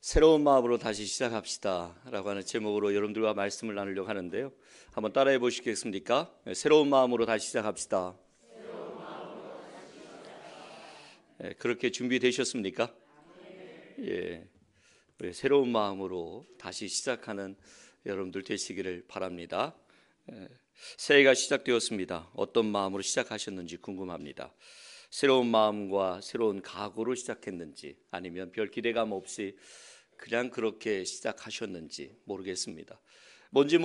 새로운 마음으로 다시 시작합시다 라고 하는 제목으로 여러분들과 말씀을 나누려고 하는데요. 한번 따라해 보시겠습니까? 새로운 마음으로 다시 시작합시다. 그렇게 준비되셨습니까? 예, 우리 새로운 마음으로 다시 시작하는 여러분들 되시기를 바랍니다. 새해가 시작되었습니다. 어떤 마음으로 시작하셨는지 궁금합니다. 새로운 마음과 새로운 각오로 시작했는지 아니면 별 기대감 없이 그냥 그렇게 시작하셨는지 모르겠습니다. 뭔지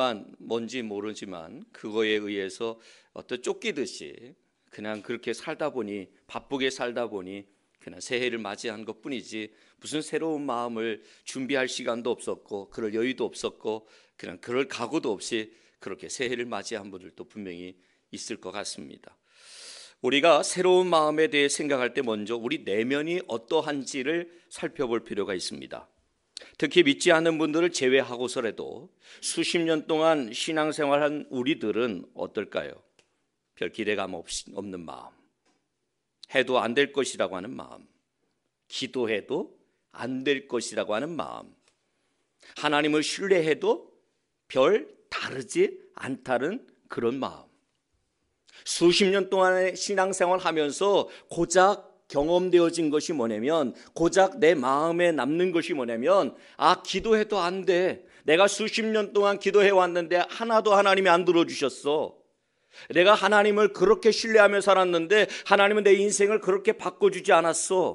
모르지만 그거에 의해서 어떤 쫓기듯이 그냥 그렇게 살다 보니, 바쁘게 살다 보니 그냥 새해를 맞이한 것뿐이지 무슨 새로운 마음을 준비할 시간도 없었고 그럴 여유도 없었고 그냥 그럴 각오도 없이 그렇게 새해를 맞이한 분들도 분명히 있을 것 같습니다. 우리가 새로운 마음에 대해 생각할 때 먼저 우리 내면이 어떠한지를 살펴볼 필요가 있습니다. 특히 믿지 않는 분들을 제외하고서라도 수십 년 동안 신앙생활한 우리들은 어떨까요? 별 기대감 없는 마음, 해도 안 될 것이라고 하는 마음, 기도해도 안 될 것이라고 하는 마음, 하나님을 신뢰해도 별 다르지 않다는 그런 마음. 수십 년 동안의 신앙생활 하면서 고작 경험되어진 것이 뭐냐면, 고작 내 마음에 남는 것이 뭐냐면, 기도해도 안 돼. 내가 수십 년 동안 기도해 왔는데 하나도 하나님이 안 들어주셨어. 내가 하나님을 그렇게 신뢰하며 살았는데 하나님은 내 인생을 그렇게 바꿔주지 않았어.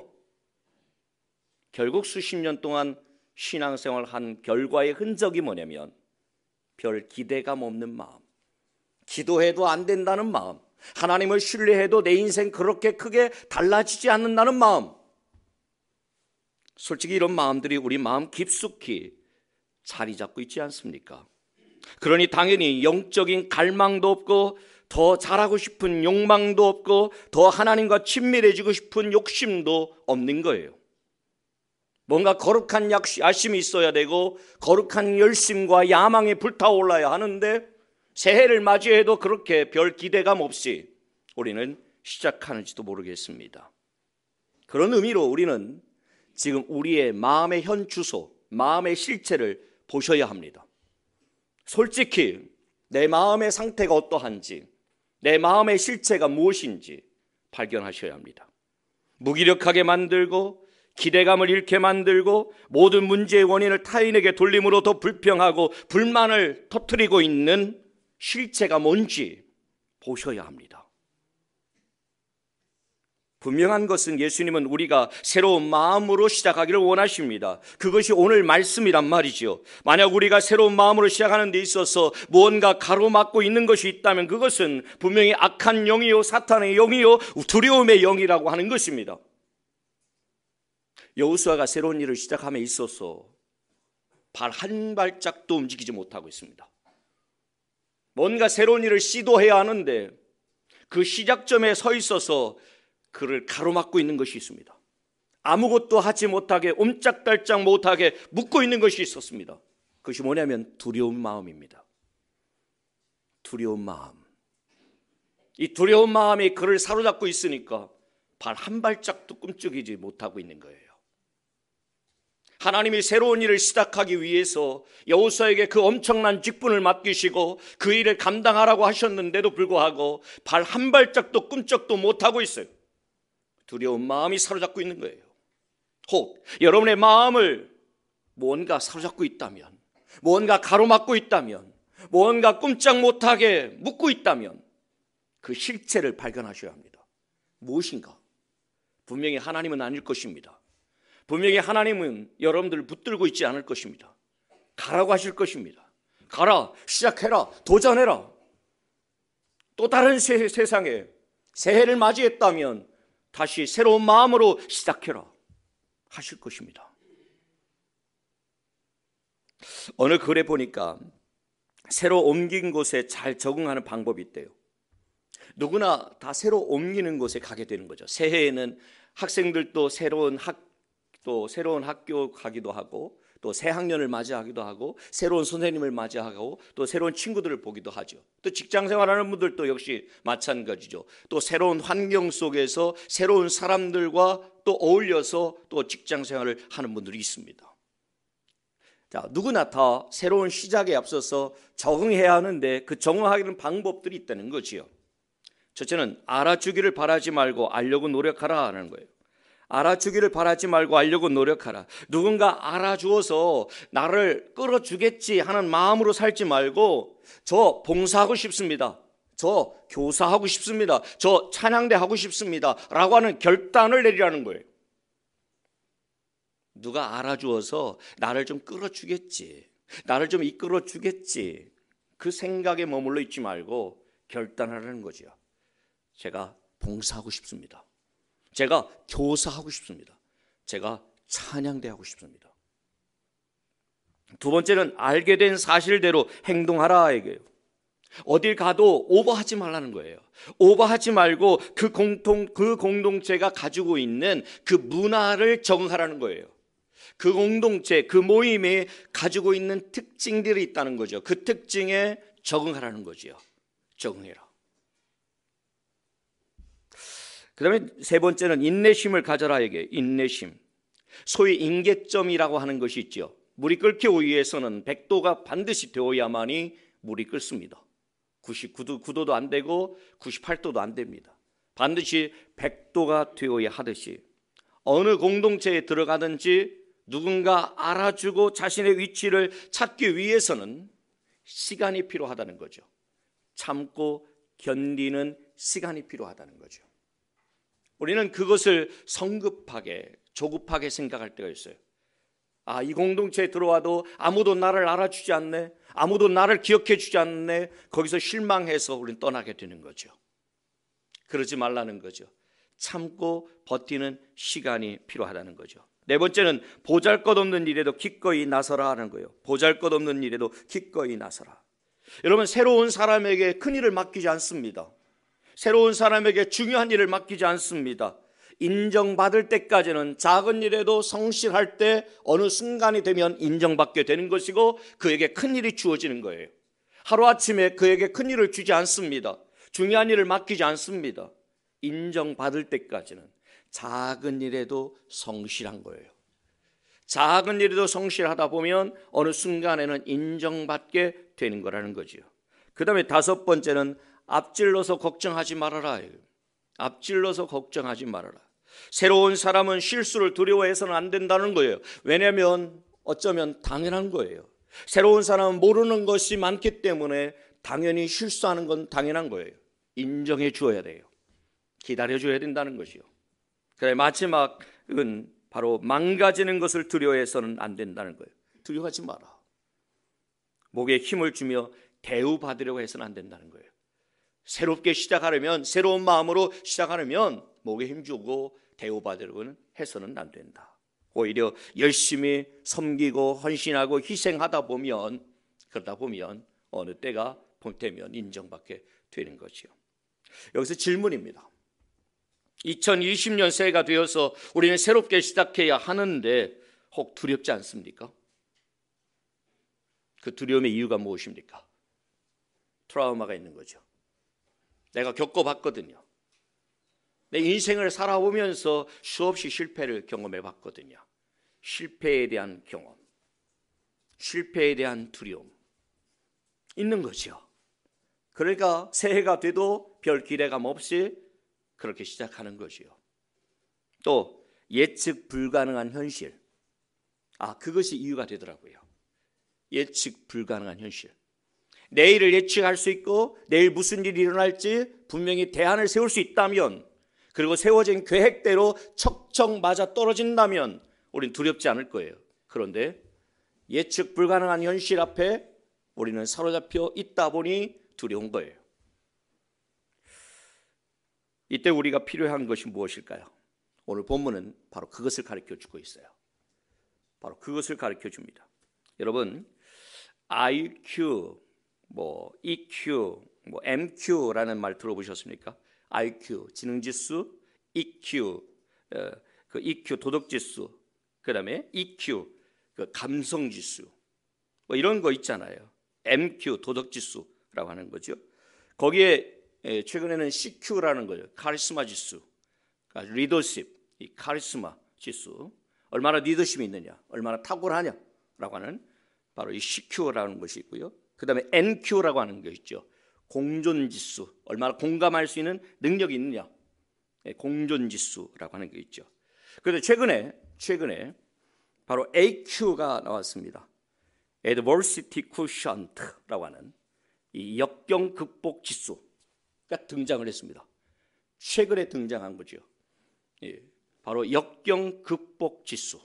결국 수십 년 동안 신앙생활 한 결과의 흔적이 뭐냐면 별 기대감 없는 마음, 기도해도 안 된다는 마음, 하나님을 신뢰해도 내 인생 그렇게 크게 달라지지 않는다는 마음. 솔직히 이런 마음들이 우리 마음 깊숙이 자리 잡고 있지 않습니까? 그러니 당연히 영적인 갈망도 없고 더 잘하고 싶은 욕망도 없고 더 하나님과 친밀해지고 싶은 욕심도 없는 거예요. 뭔가 거룩한 야심이 있어야 되고 거룩한 열심과 야망이 불타올라야 하는데 새해를 맞이해도 그렇게 별 기대감 없이 우리는 시작하는지도 모르겠습니다. 그런 의미로 우리는 지금 우리의 마음의 현 주소, 마음의 실체를 보셔야 합니다. 솔직히 내 마음의 상태가 어떠한지, 내 마음의 실체가 무엇인지 발견하셔야 합니다. 무기력하게 만들고 기대감을 잃게 만들고 모든 문제의 원인을 타인에게 돌림으로 더 불평하고 불만을 터뜨리고 있는 실체가 뭔지 보셔야 합니다. 분명한 것은 예수님은 우리가 새로운 마음으로 시작하기를 원하십니다. 그것이 오늘 말씀이란 말이죠. 만약 우리가 새로운 마음으로 시작하는 데 있어서 무언가 가로막고 있는 것이 있다면 그것은 분명히 악한 영이요, 사탄의 영이요, 두려움의 영이라고 하는 것입니다. 여호수아가 새로운 일을 시작함에 있어서 발 한 발짝도 움직이지 못하고 있습니다. 뭔가 새로운 일을 시도해야 하는데 그 시작점에 서 있어서 그를 가로막고 있는 것이 있습니다. 아무것도 하지 못하게 옴짝달짝 못하게 묶고 있는 것이 있었습니다. 그것이 뭐냐면 두려운 마음입니다. 두려운 마음. 이 두려운 마음이 그를 사로잡고 있으니까 발 한 발짝도 꿈쩍이지 못하고 있는 거예요. 하나님이 새로운 일을 시작하기 위해서 여호수아에게 그 엄청난 직분을 맡기시고 그 일을 감당하라고 하셨는데도 불구하고 발 한 발짝도 꿈쩍도 못하고 있어요. 두려운 마음이 사로잡고 있는 거예요. 혹 여러분의 마음을 무언가 사로잡고 있다면, 무언가 가로막고 있다면, 무언가 꼼짝 못하게 묶고 있다면 그 실체를 발견하셔야 합니다. 무엇인가? 분명히 하나님은 아닐 것입니다. 분명히 하나님은 여러분들을 붙들고 있지 않을 것입니다. 가라고 하실 것입니다. 가라, 시작해라, 도전해라. 또 다른 세상에 새해를 맞이했다면 다시 새로운 마음으로 시작해라 하실 것입니다. 어느 글에 보니까 새로 옮긴 곳에 잘 적응하는 방법이 있대요. 누구나 다 새로 옮기는 곳에 가게 되는 거죠. 새해에는 학생들도 새로운 학교 가기도 하고 또 새 학년을 맞이하기도 하고 새로운 선생님을 맞이하고 또 새로운 친구들을 보기도 하죠. 또 직장 생활하는 분들도 역시 마찬가지죠. 또 새로운 환경 속에서 새로운 사람들과 또 어울려서 또 직장 생활을 하는 분들이 있습니다. 자, 누구나 다 새로운 시작에 앞서서 적응해야 하는데 그 적응하는 방법들이 있다는 거지요. 첫째는 알아주기를 바라지 말고 알려고 노력하라 하는 거예요. 알아주기를 바라지 말고 알려고 노력하라. 누군가 알아주어서 나를 끌어주겠지 하는 마음으로 살지 말고 저 봉사하고 싶습니다. 저 교사하고 싶습니다. 저 찬양대 하고 싶습니다. 라고 하는 결단을 내리라는 거예요. 누가 알아주어서 나를 좀 끌어주겠지. 나를 좀 이끌어주겠지. 그 생각에 머물러 있지 말고 결단하라는 거죠. 제가 봉사하고 싶습니다. 제가 교사하고 싶습니다. 제가 찬양대 하고 싶습니다. 두 번째는 알게 된 사실대로 행동하라 이게요. 어딜 가도 오버하지 말라는 거예요. 오버하지 말고 그 공동체가 가지고 있는 그 문화를 적응하라는 거예요. 그 공동체, 그 모임이 가지고 있는 특징들이 있다는 거죠. 그 특징에 적응하라는 거죠. 적응해라. 그 다음에 세 번째는 인내심을 가져라 이게 인내심. 소위 인계점이라고 하는 것이 있죠. 물이 끓기 위해서는 100도가 반드시 되어야만이 물이 끓습니다. 99도도 안 되고 98도도 안 됩니다. 반드시 100도가 되어야 하듯이 어느 공동체에 들어가든지 누군가 알아주고 자신의 위치를 찾기 위해서는 시간이 필요하다는 거죠. 참고 견디는 시간이 필요하다는 거죠. 우리는 그것을 성급하게 조급하게 생각할 때가 있어요. 아, 이 공동체에 들어와도 아무도 나를 알아주지 않네. 아무도 나를 기억해 주지 않네. 거기서 실망해서 우리는 떠나게 되는 거죠. 그러지 말라는 거죠. 참고 버티는 시간이 필요하다는 거죠. 네 번째는 보잘것없는 일에도 기꺼이 나서라 하는 거예요. 보잘것없는 일에도 기꺼이 나서라. 여러분, 새로운 사람에게 큰 일을 맡기지 않습니다. 새로운 사람에게 중요한 일을 맡기지 않습니다. 인정받을 때까지는 작은 일에도 성실할 때 어느 순간이 되면 인정받게 되는 것이고 그에게 큰 일이 주어지는 거예요. 하루아침에 그에게 큰 일을 주지 않습니다. 중요한 일을 맡기지 않습니다. 인정받을 때까지는 작은 일에도 성실한 거예요. 작은 일에도 성실하다 보면 어느 순간에는 인정받게 되는 거라는 거죠. 그 다음에 다섯 번째는 앞질러서 걱정하지 말아라. 앞질러서 걱정하지 말아라. 새로운 사람은 실수를 두려워해서는 안 된다는 거예요. 왜냐하면 어쩌면 당연한 거예요. 새로운 사람은 모르는 것이 많기 때문에 당연히 실수하는 건 당연한 거예요. 인정해 주어야 돼요. 기다려 줘야 된다는 것이요. 그래, 마지막은 바로 망가지는 것을 두려워해서는 안 된다는 거예요. 두려워하지 마라. 목에 힘을 주며 대우받으려고 해서는 안 된다는 거예요. 새롭게 시작하려면, 새로운 마음으로 시작하려면 목에 힘주고 대우받으려고는 해서는 안 된다. 오히려 열심히 섬기고 헌신하고 희생하다 보면, 그러다 보면 어느 때가 되면 인정받게 되는 거죠. 여기서 질문입니다. 2020년 새해가 되어서 우리는 새롭게 시작해야 하는데 혹 두렵지 않습니까? 그 두려움의 이유가 무엇입니까? 트라우마가 있는 거죠. 내가 겪어봤거든요. 내 인생을 살아오면서 수없이 실패를 경험해 봤거든요. 실패에 대한 경험, 실패에 대한 두려움 있는 거죠. 그러니까 새해가 돼도 별 기대감 없이 그렇게 시작하는 거지요. 또 예측 불가능한 현실, 그것이 이유가 되더라고요. 예측 불가능한 현실. 내일을 예측할 수 있고 내일 무슨 일이 일어날지 분명히 대안을 세울 수 있다면, 그리고 세워진 계획대로 척척 맞아 떨어진다면 우리는 두렵지 않을 거예요. 그런데 예측 불가능한 현실 앞에 우리는 사로잡혀 있다 보니 두려운 거예요. 이때 우리가 필요한 것이 무엇일까요? 오늘 본문은 바로 그것을 가르쳐주고 있어요. 바로 그것을 가르쳐줍니다. 여러분, IQ, EQ, MQ라는 말 들어보셨습니까? IQ, 지능지수, EQ, 그 EQ, 도덕지수, 그 다음에 EQ, 그 감성지수, 이런 거 있잖아요. MQ, 도덕지수라고 하는 거죠. 거기에 최근에는 CQ라는 거죠. 카리스마 지수, 리더십, 이 카리스마 지수, 얼마나 리더십이 있느냐, 얼마나 탁월하냐라고 하는 바로 이 CQ라는 것이 있고요. 그 다음에 NQ라고 하는 게 있죠. 공존지수, 얼마나 공감할 수 있는 능력이 있느냐, 공존지수라고 하는 게 있죠. 그런데 최근에 바로 AQ가 나왔습니다. Adversity Quotient라고 하는 이 역경 극복 지수가 등장을 했습니다. 최근에 등장한 거죠. 바로 역경 극복 지수.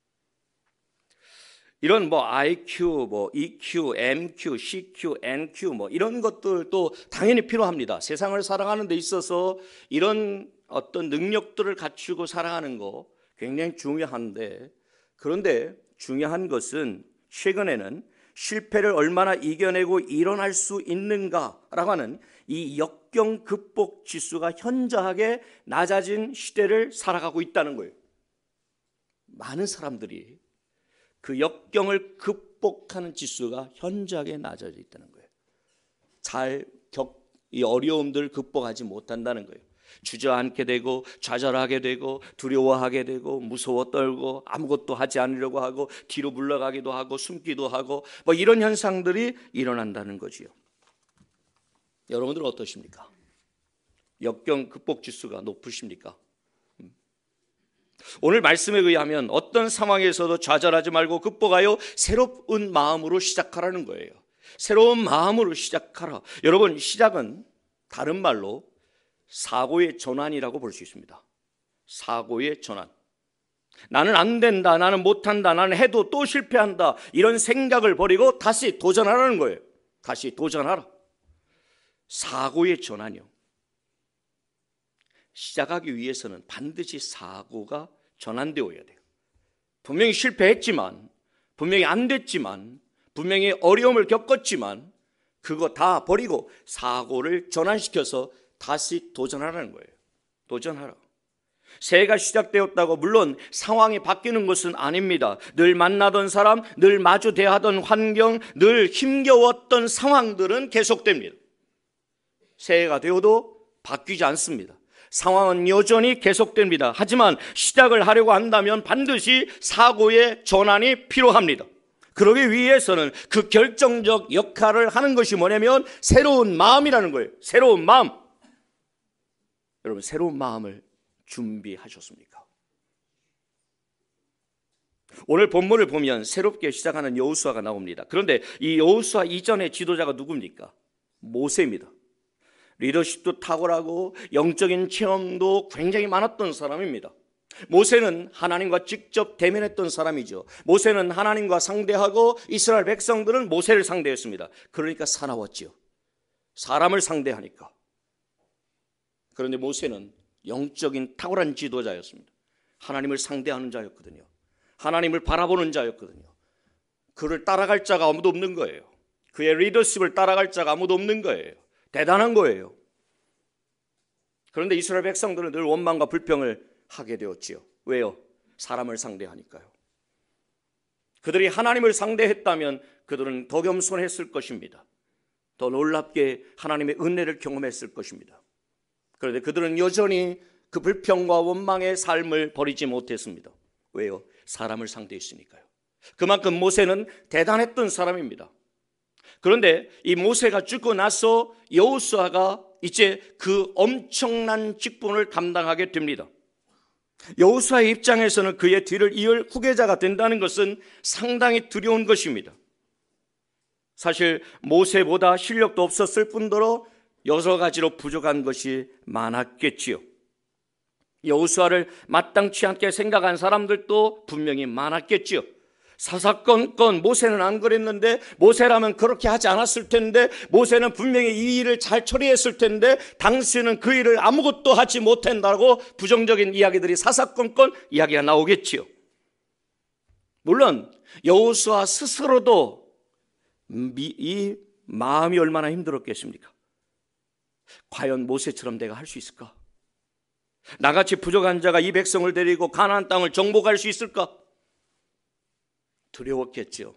이런 IQ, EQ, MQ, CQ, NQ 이런 것들도 당연히 필요합니다. 세상을 살아가는 데 있어서 이런 어떤 능력들을 갖추고 살아가는 거 굉장히 중요한데, 그런데 중요한 것은 최근에는 실패를 얼마나 이겨내고 일어날 수 있는가라고 하는 이 역경 극복 지수가 현저하게 낮아진 시대를 살아가고 있다는 거예요. 많은 사람들이 그 역경을 극복하는 지수가 현저하게 낮아져 있다는 거예요. 이 어려움들을 극복하지 못한다는 거예요. 주저앉게 되고 좌절하게 되고 두려워하게 되고 무서워 떨고 아무것도 하지 않으려고 하고 뒤로 물러가기도 하고 숨기도 하고 이런 현상들이 일어난다는 거지요. 여러분들은 어떠십니까? 역경 극복 지수가 높으십니까? 오늘 말씀에 의하면 어떤 상황에서도 좌절하지 말고 극복하여 새로운 마음으로 시작하라는 거예요. 새로운 마음으로 시작하라. 여러분, 시작은 다른 말로 사고의 전환이라고 볼 수 있습니다. 사고의 전환. 나는 안 된다, 나는 못한다, 나는 해도 또 실패한다, 이런 생각을 버리고 다시 도전하라는 거예요. 다시 도전하라. 사고의 전환이요. 시작하기 위해서는 반드시 사고가 전환되어야 돼요. 분명히 실패했지만, 분명히 안 됐지만, 분명히 어려움을 겪었지만 그거 다 버리고 사고를 전환시켜서 다시 도전하라는 거예요. 도전하라. 새해가 시작되었다고 물론 상황이 바뀌는 것은 아닙니다. 늘 만나던 사람, 늘 마주 대하던 환경, 늘 힘겨웠던 상황들은 계속됩니다. 새해가 되어도 바뀌지 않습니다. 상황은 여전히 계속됩니다. 하지만 시작을 하려고 한다면 반드시 사고의 전환이 필요합니다. 그러기 위해서는 그 결정적 역할을 하는 것이 뭐냐면 새로운 마음이라는 거예요. 새로운 마음. 여러분, 새로운 마음을 준비하셨습니까? 오늘 본문을 보면 새롭게 시작하는 여호수아가 나옵니다. 그런데 이 여호수아 이전의 지도자가 누굽니까? 모세입니다. 리더십도 탁월하고 영적인 체험도 굉장히 많았던 사람입니다. 모세는 하나님과 직접 대면했던 사람이죠. 모세는 하나님과 상대하고 이스라엘 백성들은 모세를 상대했습니다. 그러니까 사나웠지요. 사람을 상대하니까. 그런데 모세는 영적인 탁월한 지도자였습니다. 하나님을 상대하는 자였거든요. 하나님을 바라보는 자였거든요. 그를 따라갈 자가 아무도 없는 거예요. 그의 리더십을 따라갈 자가 아무도 없는 거예요. 대단한 거예요. 그런데 이스라엘 백성들은 늘 원망과 불평을 하게 되었지요. 왜요? 사람을 상대하니까요. 그들이 하나님을 상대했다면 그들은 더 겸손했을 것입니다. 더 놀랍게 하나님의 은혜를 경험했을 것입니다. 그런데 그들은 여전히 그 불평과 원망의 삶을 버리지 못했습니다. 왜요? 사람을 상대했으니까요. 그만큼 모세는 대단했던 사람입니다. 그런데 이 모세가 죽고 나서 여호수아가 이제 그 엄청난 직분을 담당하게 됩니다. 여호수아의 입장에서는 그의 뒤를 이을 후계자가 된다는 것은 상당히 두려운 것입니다. 사실 모세보다 실력도 없었을 뿐더러 여러 가지로 부족한 것이 많았겠지요. 여호수아를 마땅치 않게 생각한 사람들도 분명히 많았겠지요. 사사건건 모세는 안 그랬는데, 모세라면 그렇게 하지 않았을 텐데, 모세는 분명히 이 일을 잘 처리했을 텐데 당신은 그 일을 아무것도 하지 못한다고 부정적인 이야기들이 사사건건 이야기가 나오겠지요. 물론 여호수아 스스로도 이 마음이 얼마나 힘들었겠습니까? 과연 모세처럼 내가 할 수 있을까? 나같이 부족한 자가 이 백성을 데리고 가나안 땅을 정복할 수 있을까? 두려웠겠죠.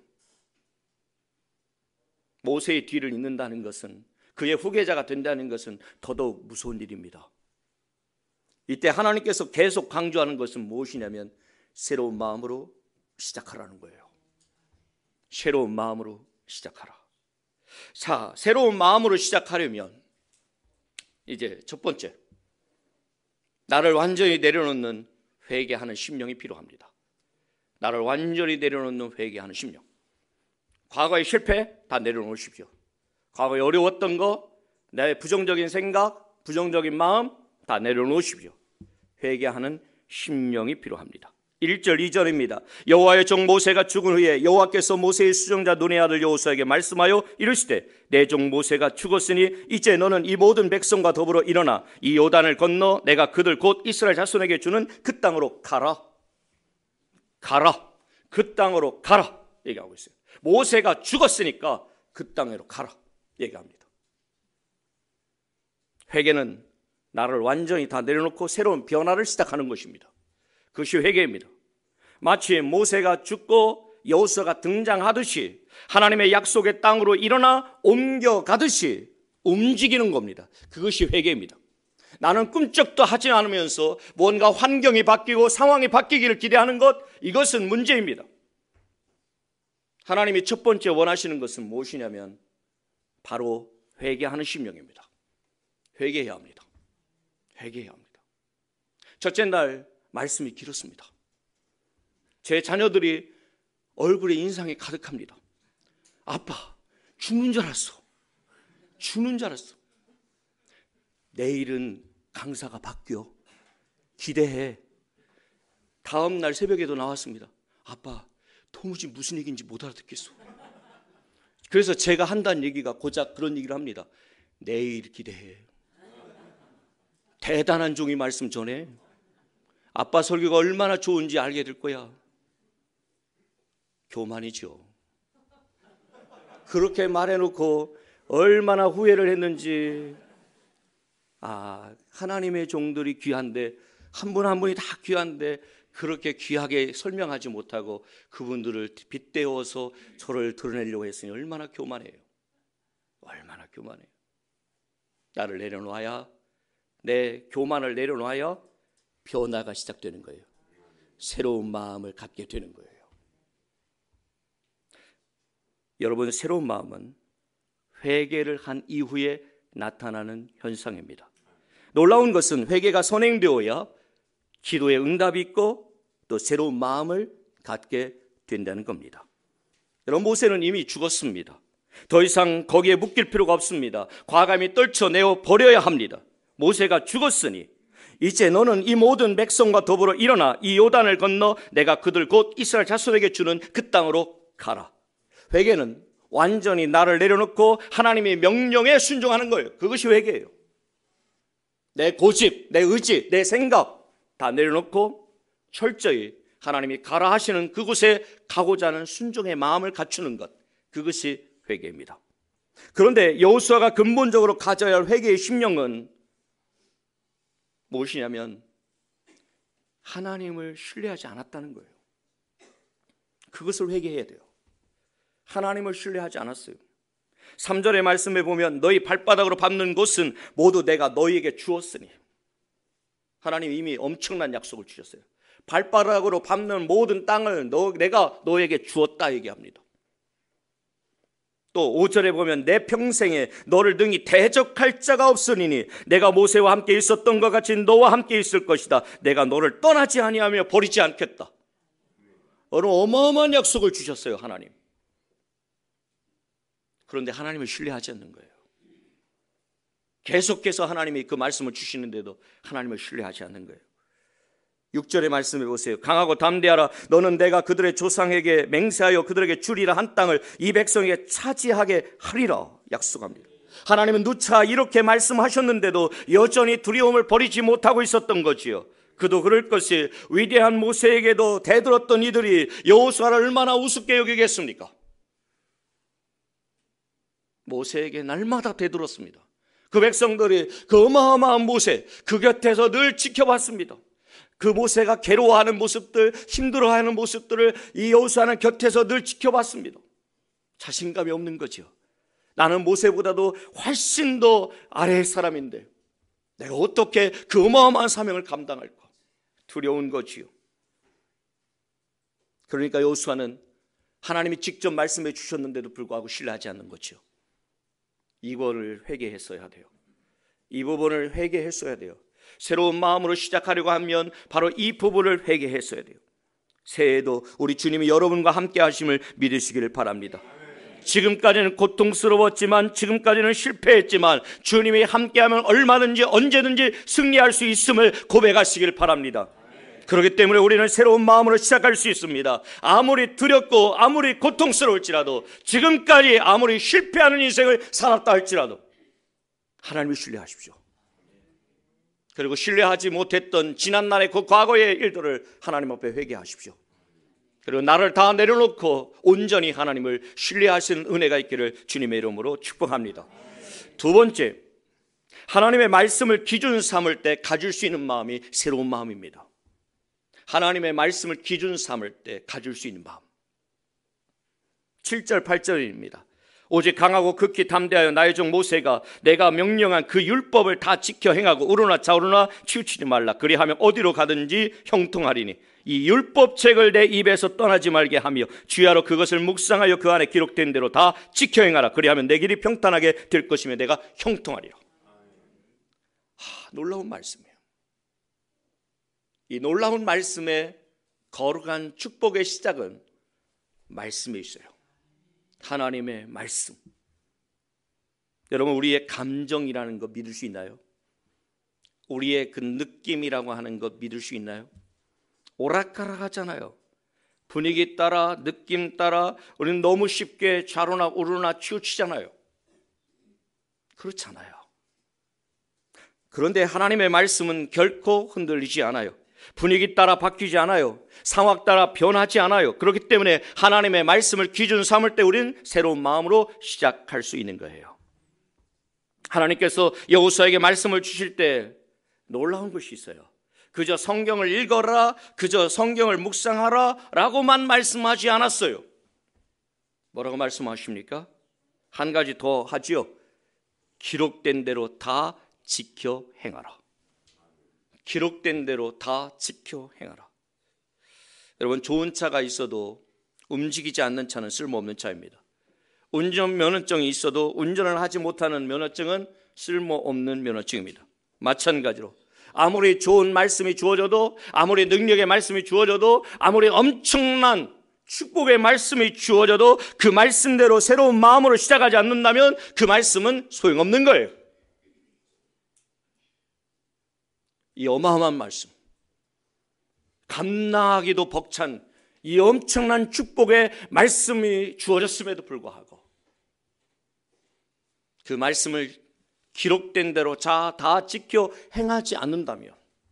모세의 뒤를 잇는다는 것은, 그의 후계자가 된다는 것은 더더욱 무서운 일입니다. 이때 하나님께서 계속 강조하는 것은 무엇이냐면 새로운 마음으로 시작하라는 거예요. 새로운 마음으로 시작하라. 자, 새로운 마음으로 시작하려면 이제 첫 번째, 나를 완전히 내려놓는 회개하는 심령이 필요합니다. 나를 완전히 내려놓는 회개하는 심령. 과거의 실패 다 내려놓으십시오. 과거에 어려웠던 거, 내 부정적인 생각, 부정적인 마음 다 내려놓으십시오. 회개하는 심령이 필요합니다. 1절 2절입니다. 여호와의 종 모세가 죽은 후에 여호와께서 모세의 수정자 눈의 아들 여호수아에게 말씀하여 이르시되 내 종 모세가 죽었으니 이제 너는 이 모든 백성과 더불어 일어나 이 요단을 건너 내가 그들 곧 이스라엘 자손에게 주는 그 땅으로 가라. 가라. 그 땅으로 가라. 얘기하고 있어요. 모세가 죽었으니까 그 땅으로 가라. 얘기합니다. 회개는 나를 완전히 다 내려놓고 새로운 변화를 시작하는 것입니다. 그것이 회개입니다. 마치 모세가 죽고 여호수아가 등장하듯이 하나님의 약속의 땅으로 일어나 옮겨가듯이 움직이는 겁니다. 그것이 회개입니다. 나는 꿈쩍도 하지 않으면서 뭔가 환경이 바뀌고 상황이 바뀌기를 기대하는 것, 이것은 문제입니다. 하나님이 첫 번째 원하시는 것은 무엇이냐면 바로 회개하는 심령입니다. 회개해야 합니다. 회개해야 합니다. 첫째 날 말씀이 길었습니다. 제 자녀들이 얼굴에 인상이 가득합니다. 아빠, 죽는 줄 알았어. 죽는 줄 알았어. 내일은 강사가 바뀌어. 기대해. 다음 날 새벽에도 나왔습니다. 아빠, 도무지 무슨 얘기인지 못 알아듣겠어. 그래서 제가 한다는 얘기가 고작 그런 얘기를 합니다. 내일 기대해. 대단한 종이 말씀 전해. 아빠 설교가 얼마나 좋은지 알게 될 거야. 교만이죠. 그렇게 말해놓고 얼마나 후회를 했는지. 하나님의 종들이 귀한데, 한 분 한 분이 다 귀한데 그렇게 귀하게 설명하지 못하고 그분들을 빗대어서 저를 드러내려고 했으니 얼마나 교만해요. 얼마나 교만해요. 나를 내려놓아야, 내 교만을 내려놓아야 변화가 시작되는 거예요. 새로운 마음을 갖게 되는 거예요. 여러분, 새로운 마음은 회개를 한 이후에 나타나는 현상입니다. 놀라운 것은 회개가 선행되어야 기도에 응답이 있고 또 새로운 마음을 갖게 된다는 겁니다. 여러분, 모세는 이미 죽었습니다. 더 이상 거기에 묶일 필요가 없습니다. 과감히 떨쳐내어 버려야 합니다. 모세가 죽었으니 이제 너는 이 모든 백성과 더불어 일어나 이 요단을 건너 내가 그들 곧 이스라엘 자손에게 주는 그 땅으로 가라. 회개는 완전히 나를 내려놓고 하나님의 명령에 순종하는 거예요. 그것이 회개예요. 내 고집, 내 의지, 내 생각 다 내려놓고 철저히 하나님이 가라 하시는 그곳에 가고자 하는 순종의 마음을 갖추는 것, 그것이 회개입니다. 그런데 여호수아가 근본적으로 가져야 할 회개의 심령은 무엇이냐면 하나님을 신뢰하지 않았다는 거예요. 그것을 회개해야 돼요. 하나님을 신뢰하지 않았어요. 3절의 말씀에 보면 너희 발바닥으로 밟는 곳은 모두 내가 너희에게 주었으니, 하나님 이미 엄청난 약속을 주셨어요. 발바닥으로 밟는 모든 땅을 내가 너에게 주었다 얘기합니다. 또 5절에 보면 내 평생에 너를 능히 대적할 자가 없으니 내가 모세와 함께 있었던 것 같이 너와 함께 있을 것이다. 내가 너를 떠나지 아니하며 버리지 않겠다. 어마어마한 약속을 주셨어요, 하나님. 그런데 하나님을 신뢰하지 않는 거예요. 계속해서 하나님이 그 말씀을 주시는데도 하나님을 신뢰하지 않는 거예요. 6절의 말씀해 보세요. 강하고 담대하라. 너는 내가 그들의 조상에게 맹세하여 그들에게 주리라 한 땅을 이 백성에게 차지하게 하리라 약속합니다. 하나님은 누차 이렇게 말씀하셨는데도 여전히 두려움을 버리지 못하고 있었던 거지요. 그도 그럴 것이 위대한 모세에게도 대들었던 이들이 여호수아를 얼마나 우습게 여기겠습니까? 모세에게 날마다 대들었습니다. 그 백성들이 그 어마어마한 모세, 그 곁에서 늘 지켜봤습니다. 그 모세가 괴로워하는 모습들, 힘들어하는 모습들을 이 여호수아는 곁에서 늘 지켜봤습니다. 자신감이 없는 거죠. 나는 모세보다도 훨씬 더 아래의 사람인데 내가 어떻게 그 어마어마한 사명을 감당할까? 두려운 거지요. 그러니까 여호수아는 하나님이 직접 말씀해 주셨는데도 불구하고 신뢰하지 않는 거죠. 이거를 회개했어야 돼요. 이 부분을 회개했어야 돼요. 새로운 마음으로 시작하려고 하면 바로 이 부분을 회개했어야 돼요. 새해에도 우리 주님이 여러분과 함께 하심을 믿으시기를 바랍니다. 지금까지는 고통스러웠지만, 지금까지는 실패했지만 주님이 함께하면 얼마든지 언제든지 승리할 수 있음을 고백하시길 바랍니다. 그렇기 때문에 우리는 새로운 마음으로 시작할 수 있습니다. 아무리 두렵고 아무리 고통스러울지라도, 지금까지 아무리 실패하는 인생을 살았다 할지라도 하나님을 신뢰하십시오. 그리고 신뢰하지 못했던 지난날의 그 과거의 일들을 하나님 앞에 회개하십시오. 그리고 나를 다 내려놓고 온전히 하나님을 신뢰하시는 은혜가 있기를 주님의 이름으로 축복합니다. 두 번째, 하나님의 말씀을 기준 삼을 때 가질 수 있는 마음이 새로운 마음입니다. 하나님의 말씀을 기준 삼을 때 가질 수 있는 마음. 7절 8절입니다. 오직 강하고 극히 담대하여 나의 종 모세가 내가 명령한 그 율법을 다 지켜 행하고 우러나 좌우러나 치우치지 말라. 그리하면 어디로 가든지 형통하리니 이 율법책을 내 입에서 떠나지 말게 하며 주야로 그것을 묵상하여 그 안에 기록된 대로 다 지켜 행하라. 그리하면 내 길이 평탄하게 될 것이며 내가 형통하리라. 놀라운 말씀이에요. 이 놀라운 말씀의 거룩한 축복의 시작은 말씀에 있어요. 하나님의 말씀. 여러분, 우리의 감정이라는 거 믿을 수 있나요? 우리의 그 느낌이라고 하는 것 믿을 수 있나요? 오락가락 하잖아요. 분위기 따라, 느낌 따라 우리는 너무 쉽게 좌로나 우로나 치우치잖아요. 그렇잖아요. 그런데 하나님의 말씀은 결코 흔들리지 않아요. 분위기 따라 바뀌지 않아요. 상황 따라 변하지 않아요. 그렇기 때문에 하나님의 말씀을 기준 삼을 때 우리는 새로운 마음으로 시작할 수 있는 거예요. 하나님께서 여호수아에게 말씀을 주실 때 놀라운 것이 있어요. 그저 성경을 읽어라, 그저 성경을 묵상하라 라고만 말씀하지 않았어요. 뭐라고 말씀하십니까? 한 가지 더 하지요. 기록된 대로 다 지켜 행하라. 기록된 대로 다 지켜 행하라. 여러분, 좋은 차가 있어도 움직이지 않는 차는 쓸모없는 차입니다. 운전면허증이 있어도 운전을 하지 못하는 면허증은 쓸모없는 면허증입니다. 마찬가지로 아무리 좋은 말씀이 주어져도, 아무리 능력의 말씀이 주어져도, 아무리 엄청난 축복의 말씀이 주어져도 그 말씀대로 새로운 마음으로 시작하지 않는다면 그 말씀은 소용없는 거예요. 이 어마어마한 말씀, 감당하기도 벅찬 이 엄청난 축복의 말씀이 주어졌음에도 불구하고 그 말씀을 기록된 대로 다 지켜 행하지 않는다면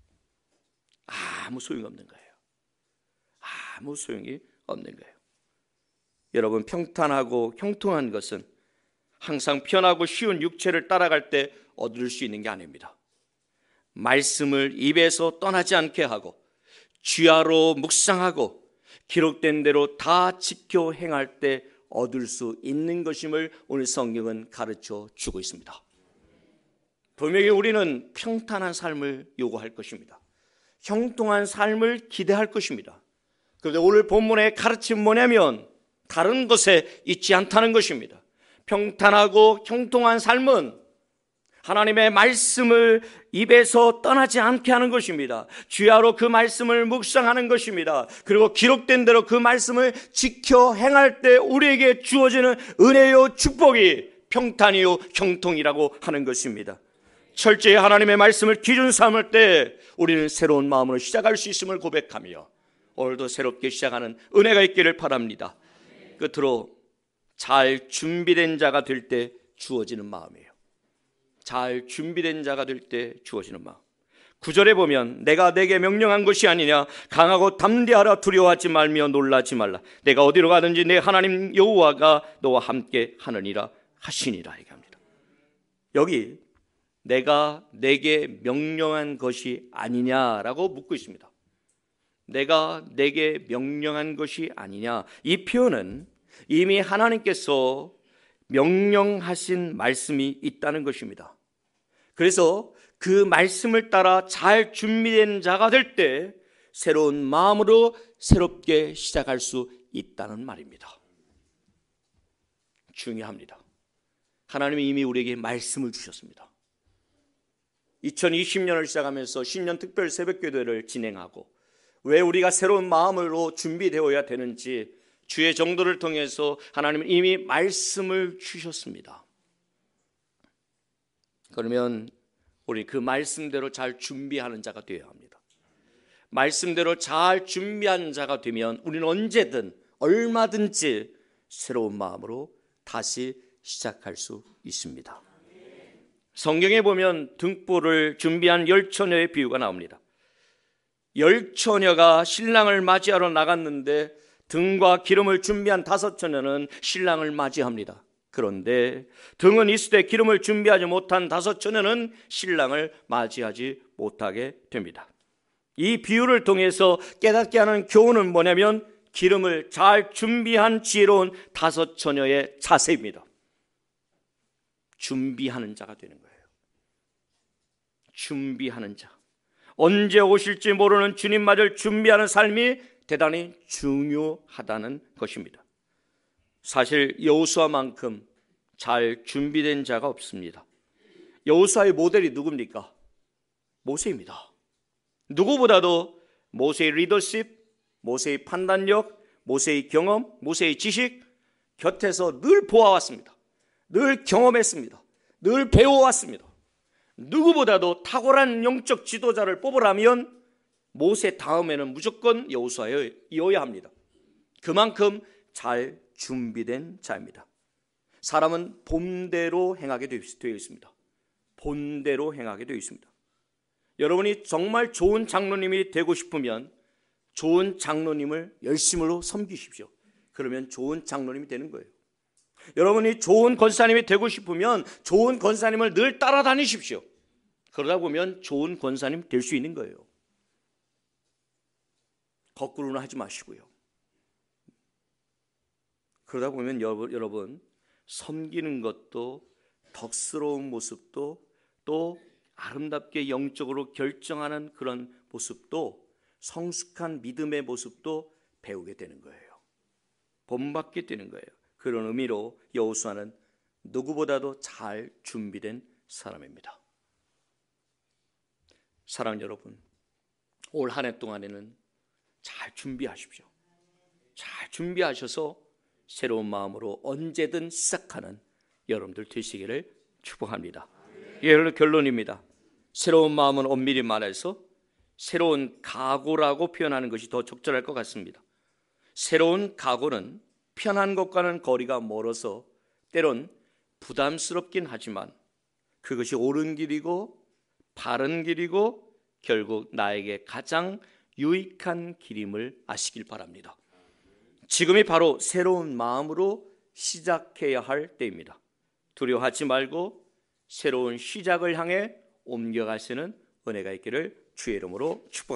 아무 소용이 없는 거예요. 아무 소용이 없는 거예요. 여러분, 평탄하고 형통한 것은 항상 편하고 쉬운 육체를 따라갈 때 얻을 수 있는 게 아닙니다. 말씀을 입에서 떠나지 않게 하고 주야로 묵상하고 기록된 대로 다 지켜 행할 때 얻을 수 있는 것임을 오늘 성경은 가르쳐 주고 있습니다. 분명히 우리는 평탄한 삶을 요구할 것입니다. 형통한 삶을 기대할 것입니다. 그런데 오늘 본문의 가르침은 뭐냐면 다른 것에 있지 않다는 것입니다. 평탄하고 형통한 삶은 하나님의 말씀을 입에서 떠나지 않게 하는 것입니다. 주야로 그 말씀을 묵상하는 것입니다. 그리고 기록된 대로 그 말씀을 지켜 행할 때 우리에게 주어지는 은혜요 축복이 평탄이요 형통이라고 하는 것입니다. 철저히 하나님의 말씀을 기준 삼을 때 우리는 새로운 마음으로 시작할 수 있음을 고백하며 오늘도 새롭게 시작하는 은혜가 있기를 바랍니다. 끝으로 잘 준비된 자가 될 때 주어지는 마음이에요. 잘 준비된 자가 될 때 주어지는 마음. 9절에 보면 내가 내게 명령한 것이 아니냐, 강하고 담대하라, 두려워하지 말며 놀라지 말라. 내가 어디로 가든지 내 하나님 여호와가 너와 함께 하느니라 하시니라 얘기합니다. 여기 내가 내게 명령한 것이 아니냐라고 묻고 있습니다. 내가 내게 명령한 것이 아니냐, 이 표현은 이미 하나님께서 명령하신 말씀이 있다는 것입니다. 그래서 그 말씀을 따라 잘 준비된 자가 될 때 새로운 마음으로 새롭게 시작할 수 있다는 말입니다. 중요합니다. 하나님이 이미 우리에게 말씀을 주셨습니다. 2020년을 시작하면서 신년 특별 새벽기도회를 진행하고 왜 우리가 새로운 마음으로 준비되어야 되는지 주의 정도를 통해서 하나님은 이미 말씀을 주셨습니다. 그러면 우리 그 말씀대로 잘 준비하는 자가 되어야 합니다. 말씀대로 잘 준비한 자가 되면 우리는 언제든 얼마든지 새로운 마음으로 다시 시작할 수 있습니다. 성경에 보면 등불을 준비한 10처녀의 비유가 나옵니다. 10처녀가 신랑을 맞이하러 나갔는데 등과 기름을 준비한 5처녀는 신랑을 맞이합니다. 그런데 등은 있으되 기름을 준비하지 못한 5처녀는 신랑을 맞이하지 못하게 됩니다. 이 비유를 통해서 깨닫게 하는 교훈은 뭐냐면 기름을 잘 준비한 지혜로운 5처녀의 자세입니다. 준비하는 자가 되는 거예요. 준비하는 자. 언제 오실지 모르는 주님마저를 준비하는 삶이 대단히 중요하다는 것입니다. 사실 여호수아만큼 잘 준비된 자가 없습니다. 여호수아의 모델이 누굽니까? 모세입니다. 누구보다도 모세의 리더십, 모세의 판단력, 모세의 경험, 모세의 지식 곁에서 늘 보아왔습니다. 늘 경험했습니다. 늘 배워왔습니다. 누구보다도 탁월한 영적 지도자를 뽑으라면 모세 다음에는 무조건 여호수아여야 합니다. 그만큼 잘 준비된 자입니다. 사람은 본대로 행하게 되어 있습니다. 본대로 행하게 되어 있습니다. 여러분이 정말 좋은 장로님이 되고 싶으면 좋은 장로님을 열심으로 섬기십시오. 그러면 좋은 장로님이 되는 거예요. 여러분이 좋은 권사님이 되고 싶으면 좋은 권사님을 늘 따라다니십시오. 그러다 보면 좋은 권사님 될 수 있는 거예요. 거꾸로는 하지 마시고요. 그러다 보면 여러분 섬기는 것도 덕스러운 모습도 또 아름답게 영적으로 결정하는 그런 모습도 성숙한 믿음의 모습도 배우게 되는 거예요. 본받게 되는 거예요. 그런 의미로 여호수아는 누구보다도 잘 준비된 사람입니다. 사랑하는 여러분, 올 한 해 동안에는 잘 준비하십시오. 잘 준비하셔서 새로운 마음으로 언제든 시작하는 여러분들 되시기를 축복합니다. 결론입니다. 새로운 마음은 엄밀히 말해서 새로운 각오라고 표현하는 것이 더 적절할 것 같습니다. 새로운 각오는 편한 것과는 거리가 멀어서 때론 부담스럽긴 하지만 그것이 옳은 길이고 바른 길이고 결국 나에게 가장 유익한 길임을 아시길 바랍니다. 지금이 바로 새로운 마음으로 시작해야 할 때입니다. 두려워하지 말고 새로운 시작을 향해 옮겨가시는 은혜가 있기를 주의 이름으로 축복합니다.